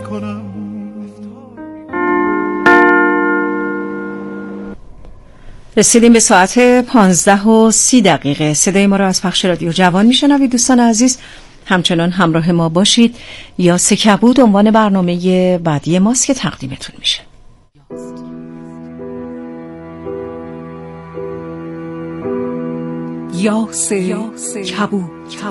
میکنم. رسیدیم به ساعت 15:30. صدای ما را از پخش رادیو جوان میشنوید. دوستان عزیز همچنان همراه ما باشید. یا سکبود عنوان برنامه بعدی ماست که تقدیمتون میشه. یا سکبود.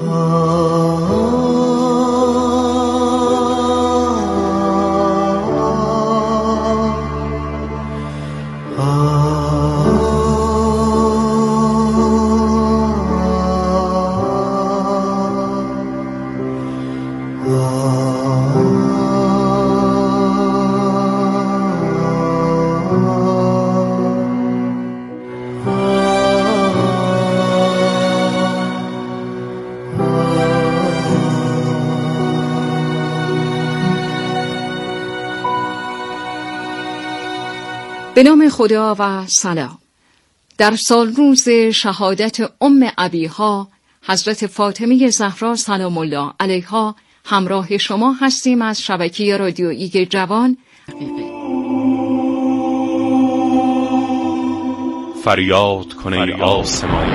به نام خدا و سلام. در سال روز شهادت ابیها حضرت فاطمه زهرا سلام الله علیها همراه شما هستیم از شبکه رادیویی جوان. فریاد کن ای آسمان،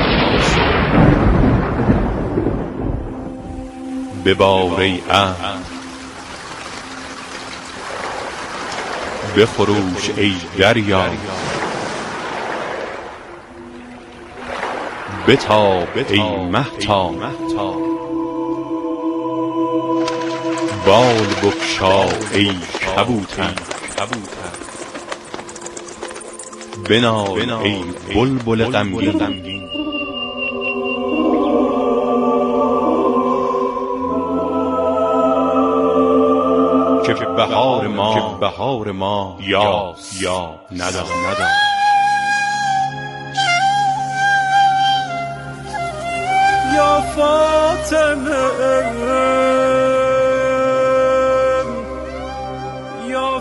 ببار ای ابر، بخروش ای دریا، بتاب ای مهتاب، بال بگشا ای کبوتر، بنال ای بلبل غمگین، که بهار ما یاست یا ندار. یا فاطمه، یا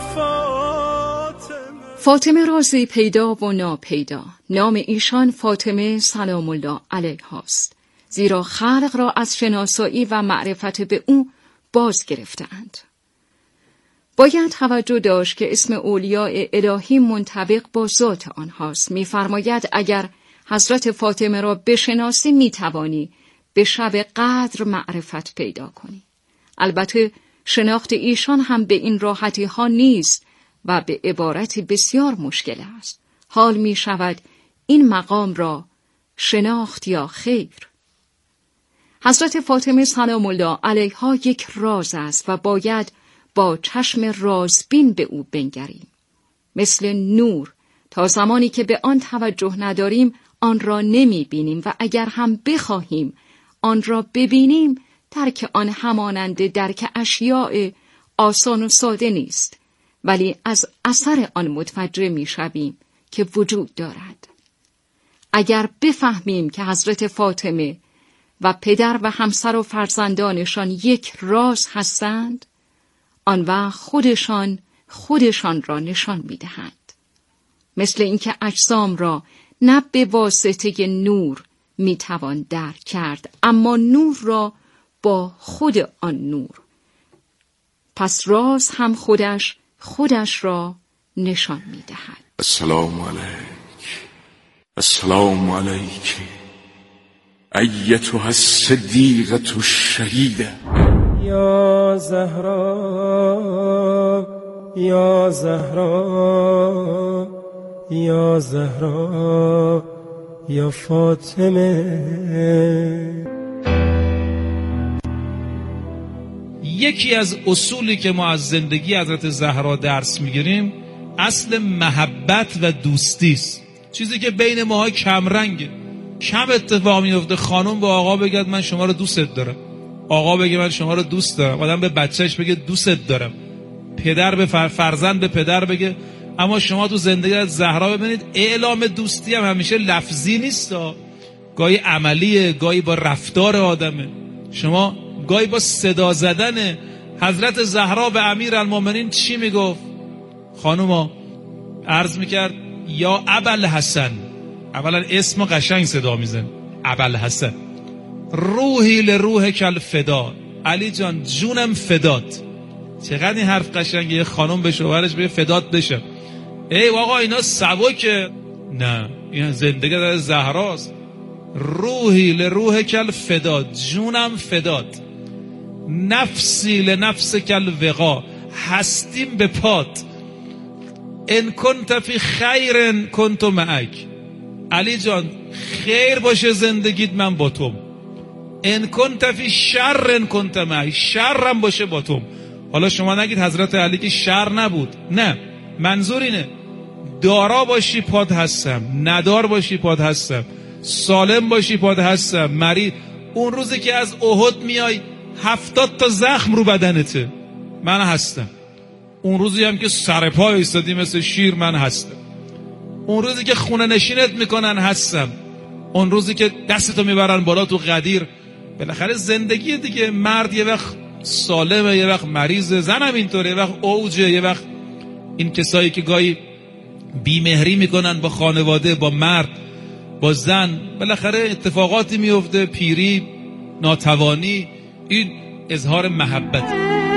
فاطمه رازی پیدا و ناپیدا. نام ایشان فاطمه سلام الله علیها است، زیرا خلق را از شناسایی و معرفت به او باز گرفتند. باید توجه داشت که اسم اولیاء الهی منطبق با ذات آنهاست. می‌فرماید اگر حضرت فاطمه را بشناسی می‌توانی به شب قدر معرفت پیدا کنی. البته شناخت ایشان هم به این راحتی ها نیست و به عبارتی بسیار مشکل است. حال می شود این مقام را شناخت یا خیر. حضرت فاطمه سلام الله علیها یک راز است و باید با چشم رازبین به او بنگریم. مثل نور، تا زمانی که به آن توجه نداریم آن را نمی بینیم و اگر هم بخواهیم آن را ببینیم درک آن همانند درک اشیاء آسان و ساده نیست، ولی از اثر آن متوجه می شویم که وجود دارد. اگر بفهمیم که حضرت فاطمه و پدر و همسر و فرزندانشان یک راز هستند، آن وقت خودشان را نشان می دهند. مثل اینکه اجسام را نه به واسطه نور می توان درک کرد، اما نور را با خود آن نور. پس راز هم خودش را نشان می دهد. السلام علیک، السلام علیک ایتها الصدیقة الشهیده. یا زهرا، یا زهرا، یا زهرا، یا فاطمه. یکی از اصولی که ما از زندگی حضرت زهرا درس میگیریم اصل محبت و دوستی است. چیزی که بین ماها کمرنگه. کم اتفاق میفته خانم به آقا بگه من شما رو دوست دارم، آقا بگه من شما رو دوست دارم، آدم به بچهش بگه دوست دارم، پدر به فرزند به پدر بگه. اما شما تو زندگی از زهرا ببینید اعلام دوستی هم همیشه لفظی نیست، گاهی عملیه، گاهی با رفتار آدمه. شما گاهی با صدا زدن. حضرت زهرا به امیرالمومنین چی میگفت؟ خانوما عرض میکرد یا ابوالحسن، اولا اسم قشنگ صدا میزن، ابوالحسن، روحی لروحک الفدا، علی جان جونم فدات. چقدر این حرف قشنگه. یه خانم به شوهرش بگه فدات بشم. ای آقا اینا سبکه. نه، این زندگی در زهراست. روحی لروح کل فدات، جونم فدات، نفسی لنفس کل وقا، هستیم به پات. ان کنت فی خیر کنت معک. علی جان خیر باشه زندگیت من با تو. ان کنت فی شر کنت معک، شرم باشه با تو. حالا شما نگید حضرت علی که شر نبود، نه، منظور اینه دارا باشی پاد هستم، ندار باشی پاد هستم، سالم باشی پاد هستم، مریض. اون روزی که از احد میای 70 تا زخم رو بدنته، من هستم. اون روزی هم که سر پا ایستادی مثل شیر، من هستم. اون روزی که خونه نشینت میکنن، هستم. اون روزی که دستتو میبرن بالا تو غدیر. بالاخره زندگی دیگه، مرد یه وقت سالمه، یه وقت مریضه، زنم اینطوره، یه وقت اوجه، یه وقت این کسایی که گاهی بیمهری میکنن با خانواده، با مرد، با زن، بالاخره اتفاقاتی میفته، پیری، ناتوانی، این اظهار محبت.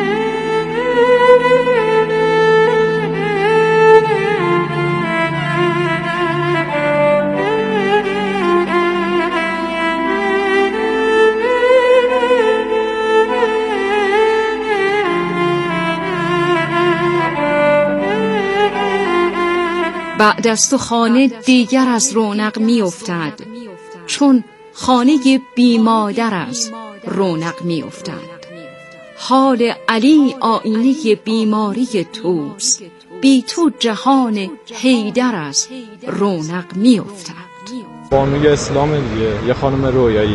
بعد از تو خانه دیگر از رونق می افتد، چون خانه بی مادر از رونق می افتد. حال علی آینه بیماری توست، بی تو جهان حیدر از رونق می افتد. بانوی اسلام دیگه، یه خانم رویایی.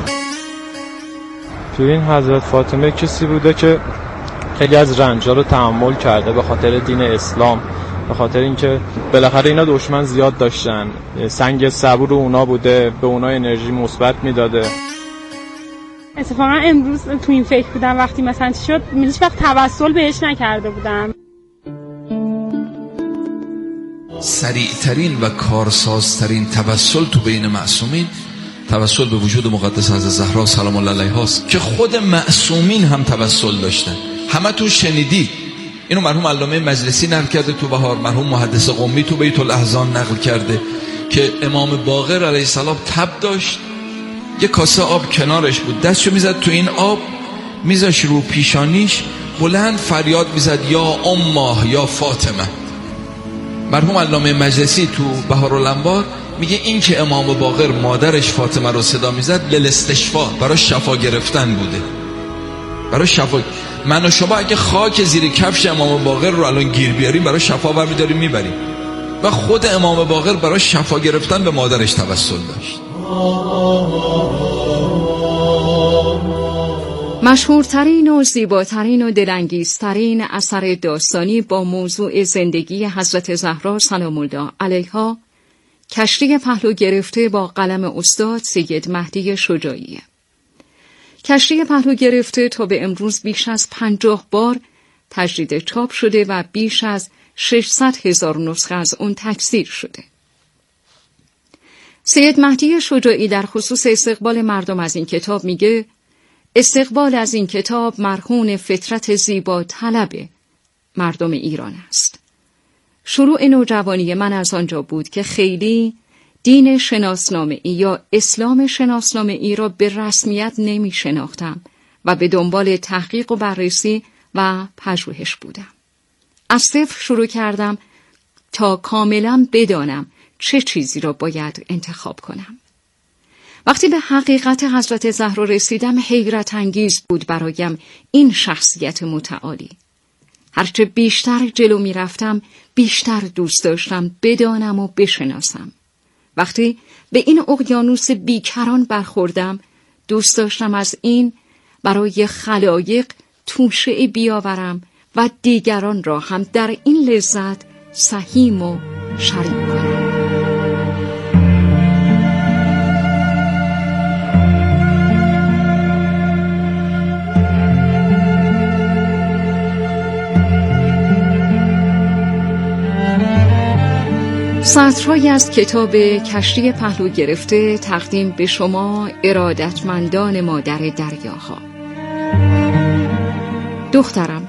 تو این حضرت فاطمه کسی بوده که خیلی از رنجا رو تحمل کرده به خاطر دین اسلام، به خاطر اینکه بالاخره اینا دشمن زیاد داشتن، سنگ صبور اونا بوده، به اونا انرژی مثبت میداده. اتفاقا امروز تو این فکر بودم وقتی مثلا چی شد، هیچ وقت توسل بهش نکرده بودم. سریعترین و کارسازترین توسل تو بین معصومین توسل به وجود مقدس حضرت زهرا سلام الله علیها است که خود معصومین هم توسل داشتن. همه تو شنیدید اینو مرحوم علامه مجلسی نقل کرده تو بهار، مرحوم محدث قمی تو بیت الاحزان نقل کرده که امام باقر علیه السلام تب داشت، یه کاسه آب کنارش بود، دستشو میزد تو این آب، میذاش رو پیشانیش، بلند فریاد میزد یا امه یا فاطمه. مرحوم علامه مجلسی تو بهارالانوار میگه این که امام باقر مادرش فاطمه رو صدا میزد للاستشفا، برای شفا گرفتن بوده، برای شفا. من و شما اگه خاک زیر کفش امام باقر رو الان گیر بیاریم برای شفا برمیداریم میبریم، و خود امام باقر برای شفا گرفتن به مادرش توسل داشت. مشهورترین و زیباترین و دلانگیزترین اثر داستانی با موضوع زندگی حضرت زهرا سلام الله علیها، کشتی پهلو گرفته با قلم استاد سید مهدی شجاعی. کشتی پهلو گرفته تا به امروز بیش از 50 بار تجدید چاپ شده و بیش از 600,000 نسخه از اون تکثیر شده. سید مهدی شجاعی در خصوص استقبال مردم از این کتاب میگه: استقبال از این کتاب مرهون فطرت زیبا طلب مردم ایران است. شروع نوجوانی من از آنجا بود که خیلی دین شناسنامه ای یا اسلام شناسنامه ای را به رسمیت نمی شناختم و به دنبال تحقیق و بررسی و پژوهش بودم. از صفر شروع کردم تا کاملا بدانم چه چیزی را باید انتخاب کنم. وقتی به حقیقت حضرت زهرا رسیدم حیرت انگیز بود برایم این شخصیت متعالی. هرچه بیشتر جلو می رفتم بیشتر دوست داشتم بدانم و بشناسم. وقتی به این اقیانوس بیکران برخوردم دوست داشتم از این برای خلایق توشه‌ای بیاورم و دیگران را هم در این لذت سهیم و شریک کنم. سطرهایی از کتاب کشتی پهلو گرفته تقدیم به شما ارادتمندان مادر دریاها. دخترم،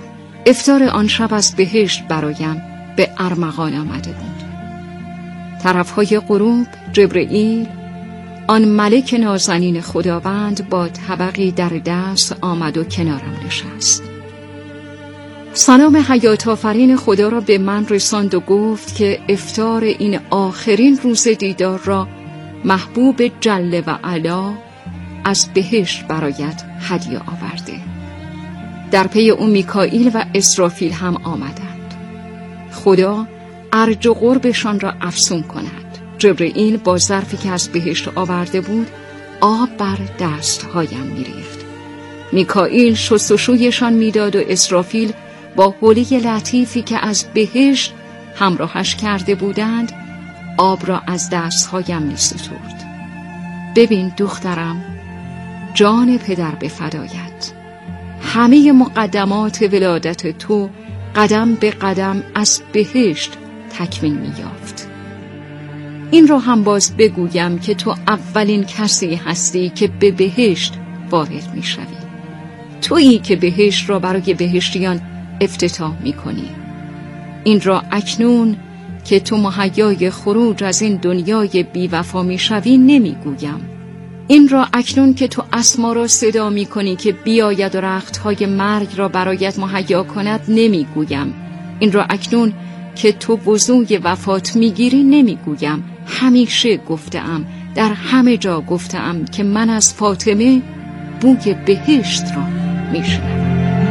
افطار آن شب از بهشت برایم به ارمغان آمده بود. طرفهای غروب جبرئیل، آن ملک نازنین خداوند، با طبقی در دست آمد و کنارم نشست. سلام حیات آفرین خدا را به من رساند و گفت که افطار این آخرین روز دیدار را محبوب جل و علا از بهشت برایت هدیه آورده. در پی او میکائیل و اسرافیل هم آمدند. خدا ارج و قربشان را افزون کند. جبرئیل با ظرفی که از بهشت آورده بود آب بر دستهایم میریخت. میکائیل شستشویشان میداد و اسرافیل با حوله لطیفی که از بهشت همراهش کرده بودند آب را از دستهایم می‌سترد. ببین دخترم، جان پدر به فدایت، همه مقدمات ولادت تو قدم به قدم از بهشت تکمیل می‌یافت. این را هم باز بگویم که تو اولین کسی هستی که به بهشت وارد می‌شوی. تویی که بهشت را برای بهشتیان افتتاح می‌کنی. این را اکنون که تو مهیای خروج از این دنیای بی‌وفا می‌شوی نمی‌گویم. این را اکنون که تو اسما را صدا می‌کنی که بیاید و رخت‌های مرگ را برایت مهیا کند نمی‌گویم. این را اکنون که تو وضوی وفات می‌گیری نمی‌گویم. همیشه گفته‌ام، در همه جا گفته‌ام که من از فاطمه بوی بهشت را می‌شنوم.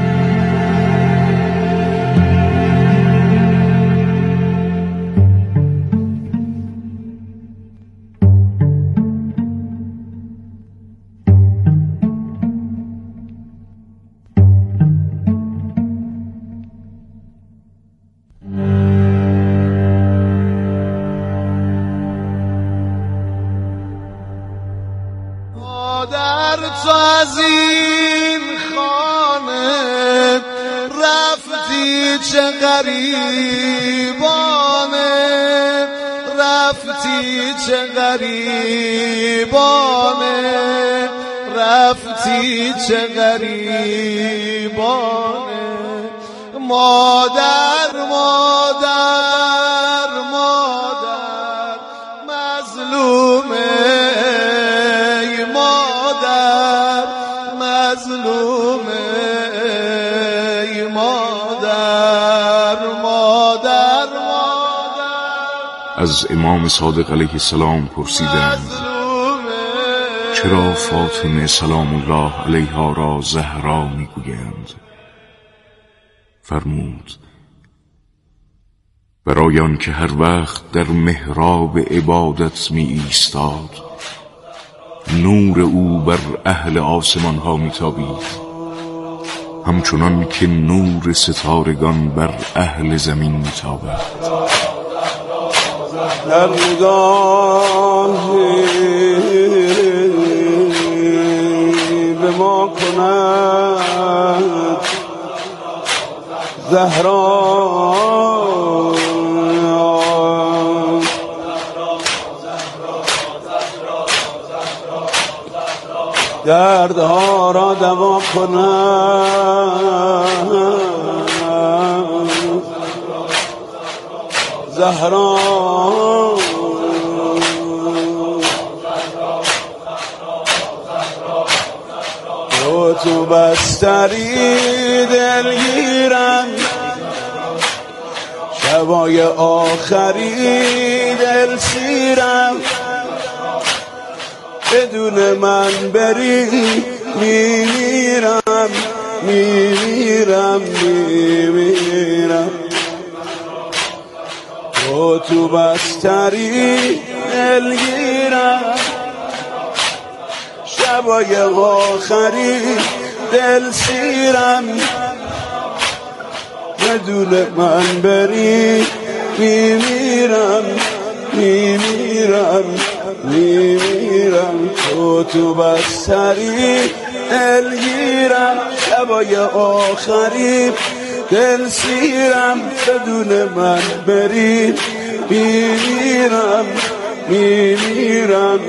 در تو از این خانه رفتی چه غریبانه، رفتی چه غریبانه، رفتی چه غریبانه. مادر مادر مادر مظلومه، از امام صادق علیه السلام پرسیدند چرا فاطمه سلام الله علیها را زهرا میگویند؟ فرمود برای آن که هر وقت در محراب عبادت می ایستاد نور او بر اهل آسمان ها میتابید، همچنان که نور ستارگان بر اهل زمین میتابد. در نگاهی به ما کند زهرا، دردها را دوا کند زهرا. تو بستری دلگیرم، شبای آخری دل سیرم، بدون من بری میمیرم میمیرم میمیرم. تو بستری دلگیرم، شبای آخری دل سیرم، بدون من بری میمیرم میمیرم میمیرم. تو بستری دلگیرم، شبای آخری دل سیرم، بدون من بری میمیرم میمیرم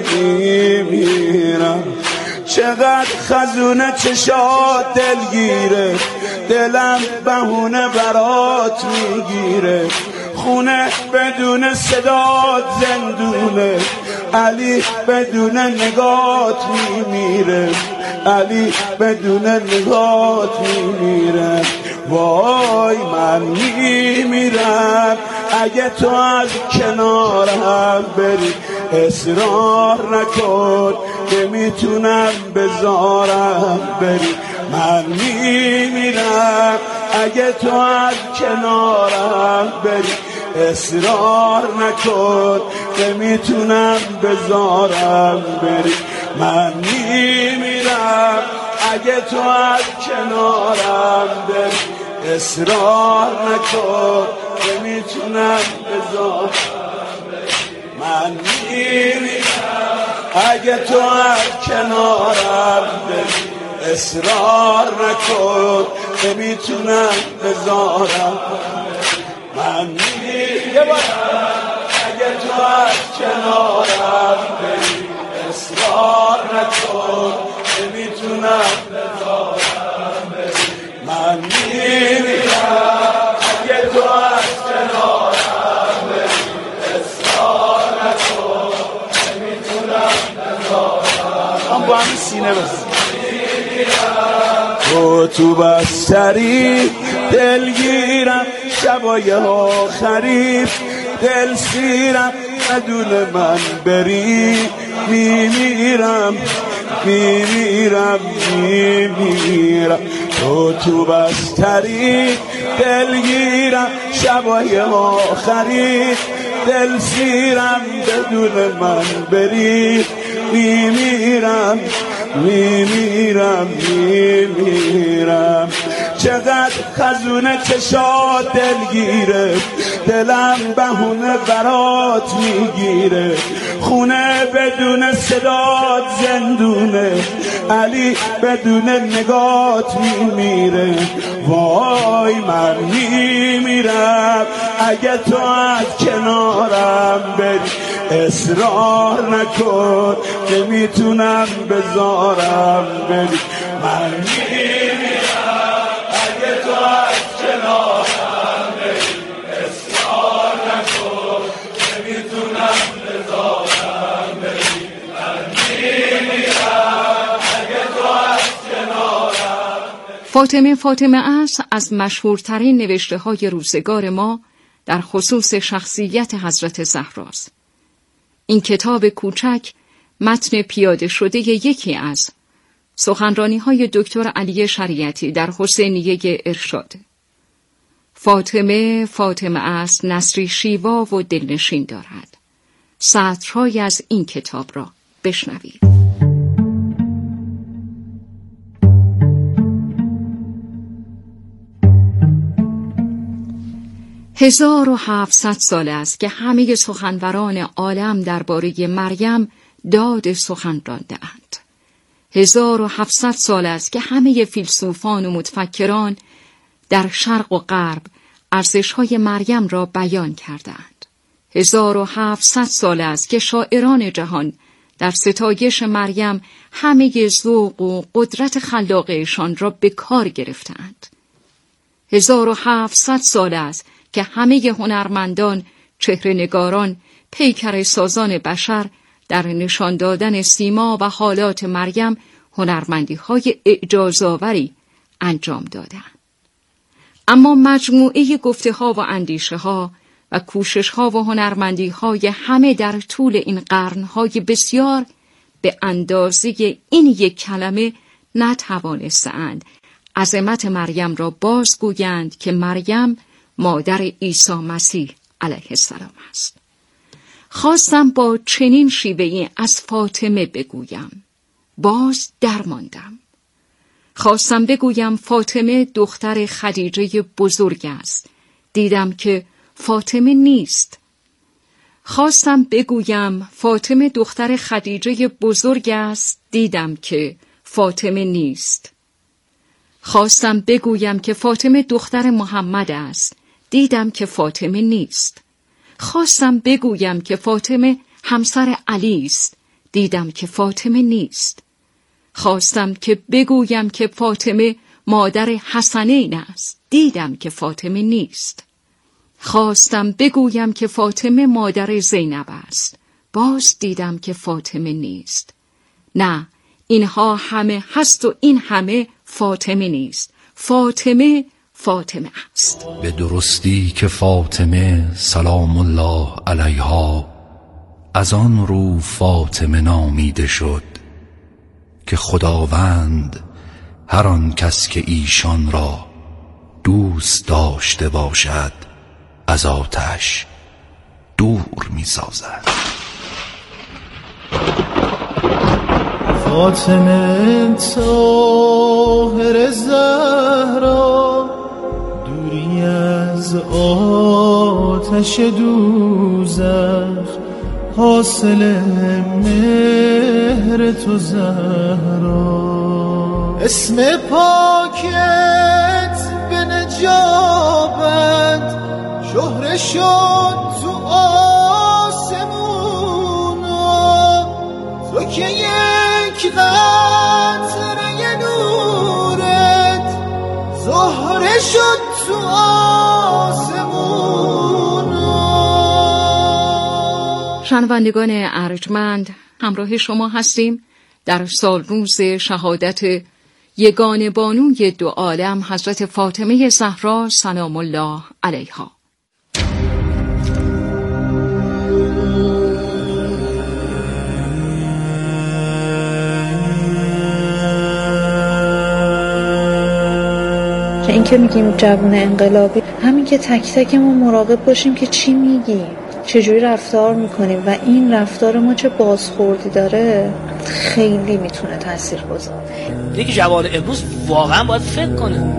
میمیرم. چقدر خزونه چشات دلگیره، دلم بهونه برات میگیره، خونه بدون صدات زندونه، علی بدون نگات میمیره، علی بدون نگات میمیره. وای من میمیرم اگه تو از کنارم بری، اصرار نکن نمیتونم بذارم بری. من میمیرم اگه تو از کنارم بری، اصرار نکن نمیتونم بذارم بری. من میمیرم اگه تو از کنارم بری، اصرار نکن نمیتونم بذارم بری. من میمیرم اگه تو از کنارم بری، اصرار نکن نمیتونم بذارم. من میمیرم اگه تو از کنارم بری، اصرار نکن نمیتونم بذارم بری. من میمیرم اگه تو از کنارم بری، اصرار نکن نمیتونم بذارم. من با همین سینه بس تو بستری دلگیرم، شبای آخری دل سیرم، بدون من بری میمیرم میمیرم میمیرم. تو بستری دلگیرم، شبای آخری دل سیرم، بدون من بری میمیرم میمیرم میمیرم. چقدر خزونه چشات دلگیره، دلم بهونه برات میگیره، خونه بدون صدات زندونه، علی بدون نگات میمیره. وای من میمیرم اگه تو از کنارم بری، اصرار نکن نمیتونم بذارم بری. من میمیرم اگه تو از کنارم بری، اصرار نکن نمیتونم بذارم بری. من میمیرم اگه تو از کنارم. فاطمه است از مشهورترین نوشته‌های روزگار ما در خصوص شخصیت حضرت زهراست. این کتاب کوچک متن پیاده شده یکی از سخنرانی‌های دکتر علی شریعتی در حسینیه ارشاد. فاطمه است نثری شیوا و دلنشین دارد. سطرهایی از این کتاب را بشنوید. 1700 سال است که همه سخنوران عالم درباره مریم داد سخن رانده‌اند. 1700 سال است که همه فیلسوفان و متفکران در شرق و غرب ارزش‌های مریم را بیان کردند. 1700 سال است که شاعران جهان در ستایش مریم همه ذوق و قدرت خلاقه‌شان را به کار گرفتند. 1700 سال است که همه هنرمندان، چهره‌نگاران، پیکر سازان بشر در نشان دادن سیما و حالات مریم هنرمندی‌های اعجازآوری انجام دادند. اما مجموعه گفته‌ها و اندیشه‌ها و کوشش‌ها و هنرمندی‌های همه در طول این قرن‌های بسیار به اندازه این یک کلمه نتوانستند عظمت مریم را بازگویند که مریم مادر عیسی مسیح علیه السلام است. خواستم با چنین شیوه‌ای از فاطمه بگویم، باز درماندم. خواستم بگویم فاطمه دختر خدیجه بزرگ است، دیدم که فاطمه نیست. خواستم بگویم فاطمه دختر خدیجه بزرگ است، دیدم که فاطمه نیست. خواستم بگویم که فاطمه دختر محمد است، دیدم که فاطمه نیست. خواستم بگویم که فاطمه همسر علی است، دیدم که فاطمه نیست. خواستم که بگویم که فاطمه مادر حسنین است. دیدم که فاطمه نیست. خواستم بگویم که فاطمه مادر زینب است. باز دیدم که فاطمه نیست. نه، اینها همه هست و این همه فاطمه نیست. فاطمه است. به درستی که فاطمه سلام الله علیها از آن رو فاطمه نامیده شد که خداوند هر آن کس که ایشان را دوست داشته باشد از آتش دور می سازد. فاطمه طاهر زهرا دوری از آتش دوزخ حاصل مهر تو زهرا. اسم پاکت به نجابت شهره شد تو آسمونا، تو که یک قطره نورت زهره شد تو آسمونا. شنوندگان ارجمند، همراه شما هستیم در سالروز شهادت یگانه بانوی دو عالم حضرت فاطمه زهرا سلام الله علیها. این که میگیم جوان انقلابی، همین که تک تکمون مراقب باشیم که چی میگیم، چجوری رفتار میکنیم و این رفتار ما چه بازخوردی داره، خیلی میتونه تأثیر گذاره. دیگه جوان امروز واقعا باید فکر کنه.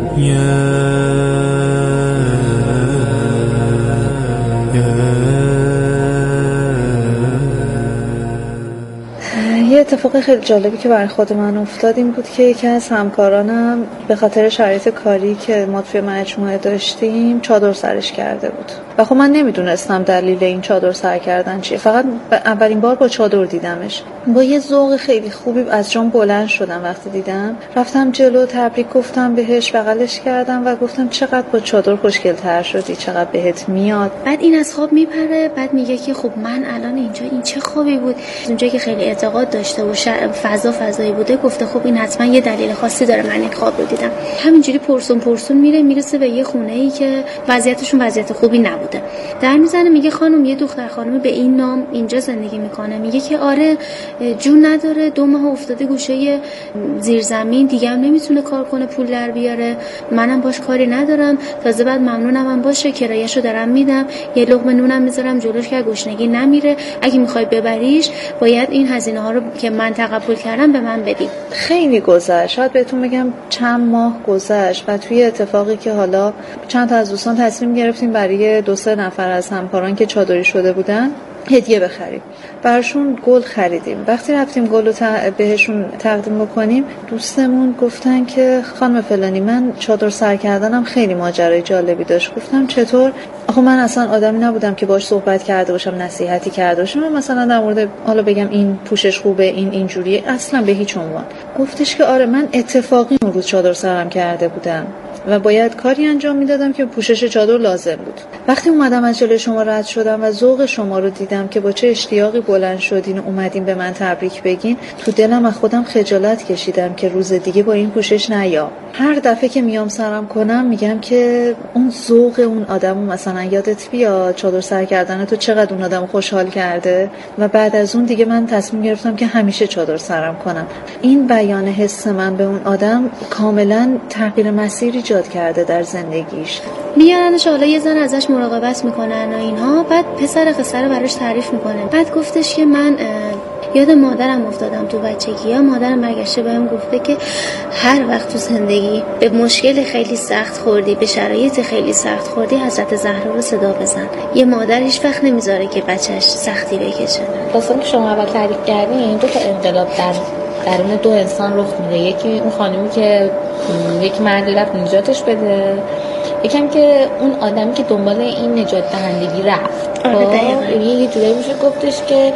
یه اتفاق خیلی جالبی که برای خود من افتاد این بود که یکی از همکارانم به خاطر شرایط کاری که ما توی مجموعه داشتیم چادر سرش کرده بود و خب من نمیدونستم دلیل این چادر سر کردن چیه. فقط اولین بار با چادر دیدمش. با یه ذوق خیلی خوبی از جام بلند شدم. وقتی دیدم رفتم جلو، تبریک گفتم بهش، بغلش کردم و گفتم چقدر با چادر خوشگل‌تر شدی، چقدر بهت میاد. بعد این از خواب میپره، بعد میگه که خب من الان اینجا این چه خوابی بود. اونجا که خیلی اعتقاد داشته و فضایی بوده، گفته خب این حتما یه دلیل خاصی داره من این خواب رو دیدم. همینجوری پرسون میرسه به یه خونه‌ای که وضعیتشون وضعیت خوبی نبوده. در میزنه میگه خانم یه دختر خانم به این نام اینجا زندگی میکنه. میگه که آره جون نداره، 2 ماه افتاده گوشه زیرزمین، دیگه هم نمیتونه کار کنه پول در بیاره، منم باش کاری ندارم، تازه بعد ممنونم هم باشه کرایه‌شو دارم میدم، یه لقمه نونم میذارم جلوش که گشنگی نمیره، اگه میخوای ببریش باید این هزینه ها رو که من تقبل کردم به من بدی. خیلی گذشت، شاید بهتون بگم چند ماه گذشت و توی اتفاقی که حالا چند تا از دوستان تصمیم گرفتیم برای 2-3 نفر از همکاران که چادری شده بودن هدیه بخریم. براشون گل خریدیم. وقتی رفتیم گل رو بهشون تقدیم بکنیم، دوستمون گفتن که خانم فلانی من چادر سر کردنم خیلی ماجرای جالبی داشت. گفتم چطور؟ آخه من اصلا آدمی نبودم که باهاش صحبت کرده باشم، نصیحتی کرده باشم. من مثلا در مورد حالا بگم این پوشش خوبه، این اینجوریه، اصلا به هیچ عنوان. گفتش که آره من اتفاقی اون روز چادر سرم کرده بودم و باید کاری انجام میدادم که پوشش چادر لازم بود. وقتی اومدم از جلوی شما رد شدم و ذوق شما رو دیدم که با چه اشتیاقی بلند شدین و اومدین به من تبریک بگین، تو دلم از خودم خجالت کشیدم که روز دیگه با این پوشش نیام. هر دفعه که میام سرم کنم میگم که اون ذوق اون آدمو مثلا یادت بیاد، چادر سر کردن تو چقدر اون آدمو خوشحال کرده و بعد از اون دیگه من تصمیم گرفتم که همیشه چادر سرم کنم. این بیان حس من به اون آدم کاملا تغییر مسیر ایجاد کرده در زندگیش. میارنش حالا یه زن ازش مراقبت میکنن و اینها، بعد پسر قصه رو براش تعریف میکنه. بعد گفتش که من یاد مادرم افتادم تو بچگی. مادرم برگشته بهم گفته که هر وقت تو زندگی به مشکل خیلی سخت خوردی، به شرایط خیلی سخت خوردی، حضرت زهرا رو صدا بزن. یه مادر هیچ وقت نمیذاره که بچه‌اش سختی بکشه. داستانی که شما اول تعریف کردین، 2 تا انقلاب درون 2 انسان رخ میده. یکی اون خانمی که یک مردی رفت نجاتش بده، یکم که اون آدمی که دنبال این نجات دهندگی رفت. آره یه جورایی میشه گفتش که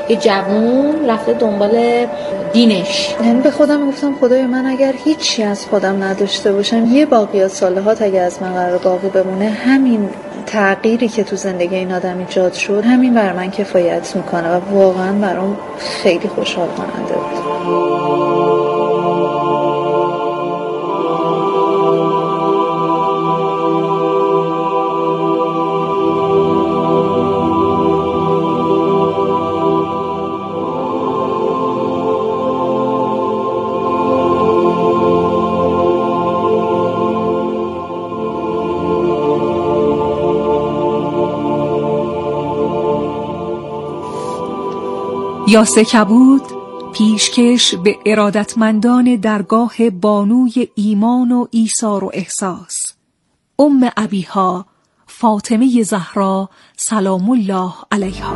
یه جوون رفته دنبال دینش. یعنی به خودم گفتم خدای من اگر هیچی از خودم نداشته باشم، یه باقی از سالهات اگر از من قرار باقی بمونه، همین تغییری که تو زندگی این آدم ایجاد شد همین بر من کفایت میکنه و واقعا برام خیلی خوشحال کننده بود. یاسه کبود پیشکش به ارادتمندان درگاه بانوی ایمان و ایثار و احساس، ابیها فاطمه زهرا سلام الله علیها.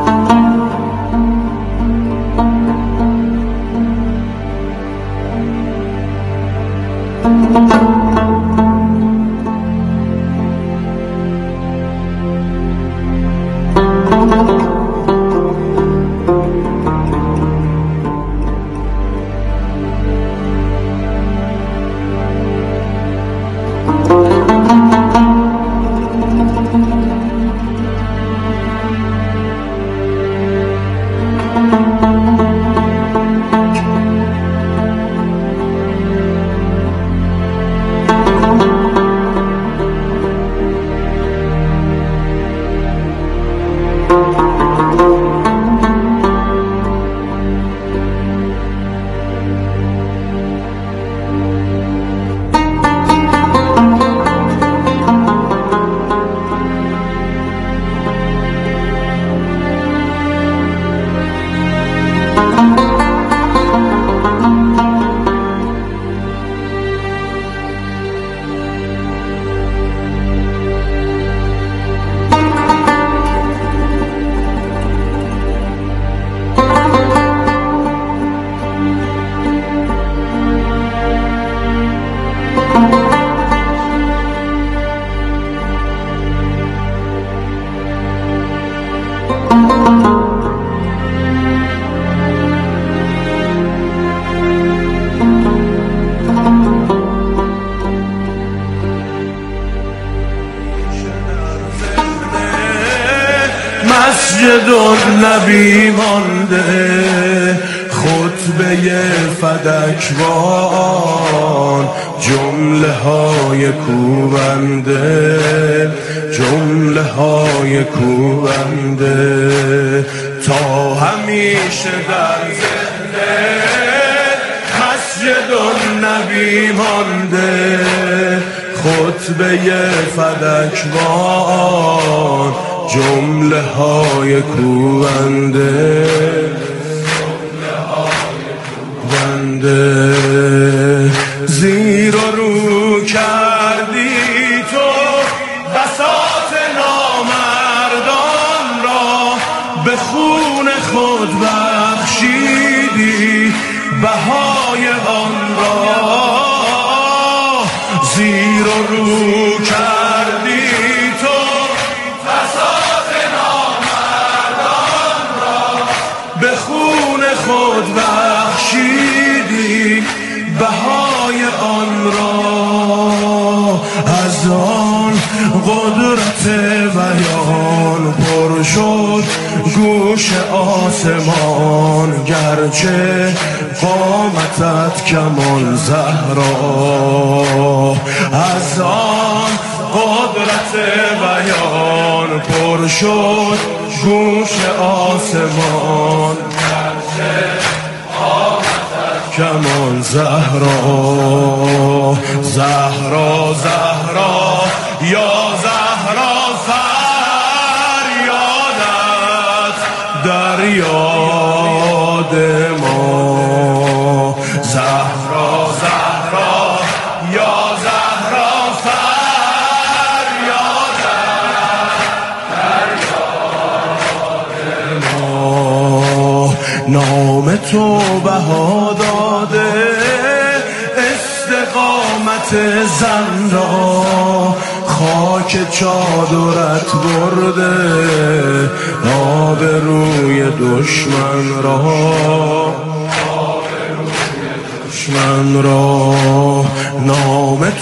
مسجد النبی مانده خطبه فدکوان، جمله های کوبنده جمله های کوبنده تا همیشه در زنده. مسجد النبی مانده خطبه فدکوان، جمله های کوبنده زیر و رو کردی تو بساط نامردان را، به خون خود بخشیدی بهای آن را. زیر و رو کردی تو بساط نامردان را، به خون خود بخشیدی بهای آن را. از آن قدرت بیان پر شد گوش آسمان، گرچه قامتت کمان زهرا. از آن قدرت بیان پر شد گوش آسمان، گرچه کمان زهرا. زهرا زهرا یا زهرا فریادت در یاد ما. زهرا زهرا یا زهرا فریادت در یاد ما. نام تو بها داده استقامت زن را، خاک چادرت برده آبروی دشمن را نام